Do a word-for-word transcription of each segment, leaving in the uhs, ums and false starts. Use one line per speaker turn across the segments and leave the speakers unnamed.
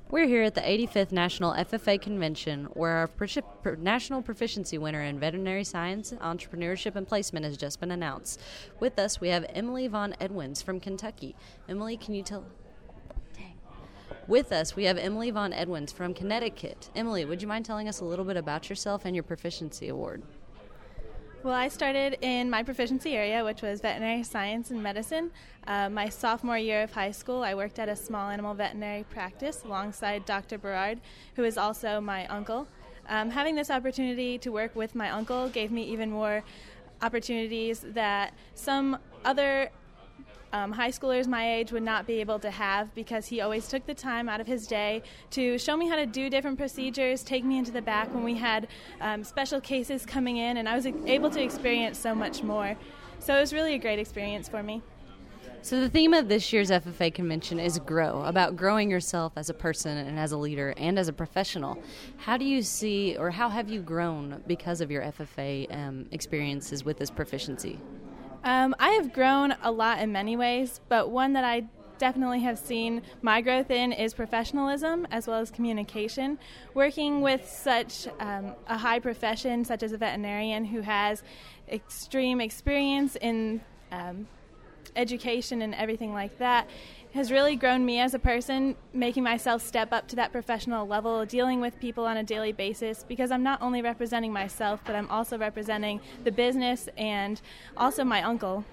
We're here at the eighty-fifth National F F A Convention, where our Profi- Pro- National Proficiency winner in Veterinary Science, Entrepreneurship, and Placement has just been announced. With us, we have Emily Von Edwins from Kentucky. Emily, can you tell... Dang. With us, we have Emily Von Edwins from Connecticut. Emily, would you mind telling us a little bit about yourself and your Proficiency Award?
Well, I started in my proficiency area, which was veterinary science and medicine. Uh, my sophomore year of high school, I worked at a small animal veterinary practice alongside Doctor Berard, who is also my uncle. Um, having this opportunity to work with my uncle gave me even more opportunities that some other Um, high schoolers my age would not be able to have, because he always took the time out of his day to show me how to do different procedures, take me into the back when we had um, special cases coming in, and I was able to experience so much more. So it was really a great experience for me.
So the theme of this year's F F A convention is grow, about growing yourself as a person and as a leader and as a professional. How do you see, or how have you grown because of your F F A um, experiences with this proficiency?
Um, I have grown a lot in many ways, but one that I definitely have seen my growth in is professionalism as well as communication. Working with such um, a high profession, such as a veterinarian who has extreme experience in um, education and everything like that, has really grown me as a person, making myself step up to that professional level, dealing with people on a daily basis, because I'm not only representing myself, but I'm also representing the business and also my uncle.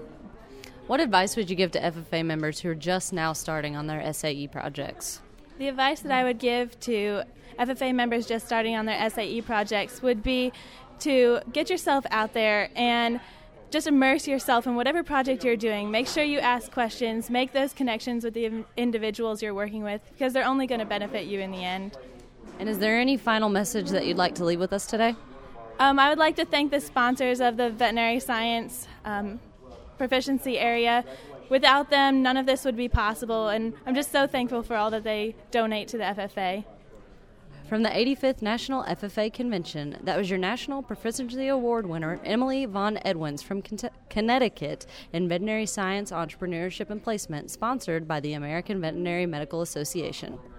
What advice would you give to F F A members who are just now starting on their S A E projects?
The advice that I would give to F F A members just starting on their S A E projects would be to get yourself out there and just immerse yourself in whatever project you're doing. Make sure you ask questions, make those connections with the individuals you're working with, because they're only going to benefit you in the end.
And is there any final message that you'd like to leave with us today?
Um, I would like to thank the sponsors of the veterinary science um, proficiency area. Without them, none of this would be possible, and I'm just so thankful for all that they donate to the F F A.
From the eighty-fifth National F F A Convention, that was your National Proficiency Award winner, Emily Von Edwins from Connecticut in Veterinary Science, Entrepreneurship, and Placement, sponsored by the American Veterinary Medical Association.